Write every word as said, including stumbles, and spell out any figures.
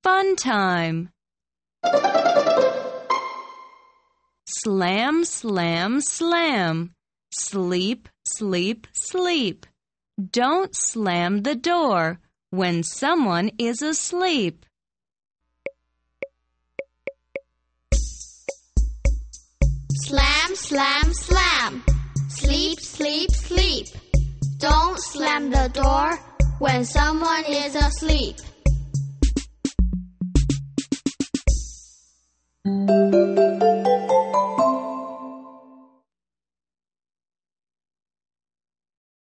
fun time. Slam, slam, slam. Sleep, sleep, sleep. Don't slam the door when someone is asleep. Slam, slam, slam. Sleep, sleep, sleep. Don't slam the door when someone is asleep.